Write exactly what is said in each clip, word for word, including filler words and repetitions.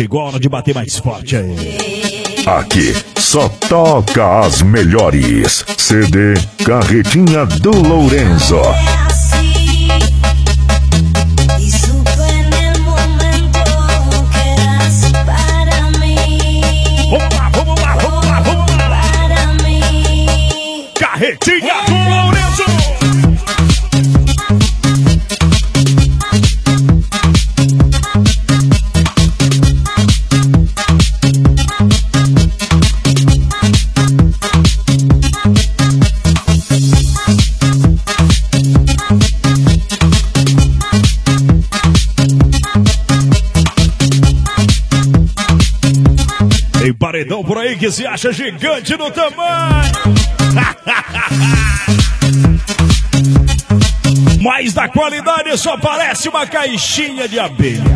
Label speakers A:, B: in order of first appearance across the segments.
A: Chegou a hora de bater mais forte aí.
B: Aqui só toca as melhores. C D Carretinha do Lourenço.
A: Vamos lá, vamos lá, vamos lá, vamos lá. Carretinha do Lourenço. Tem paredão por aí que se acha gigante no tamanho. Mas da qualidade só parece uma caixinha de abelha.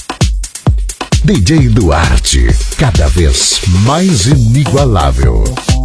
B: D J Duarte, cada vez mais inigualável.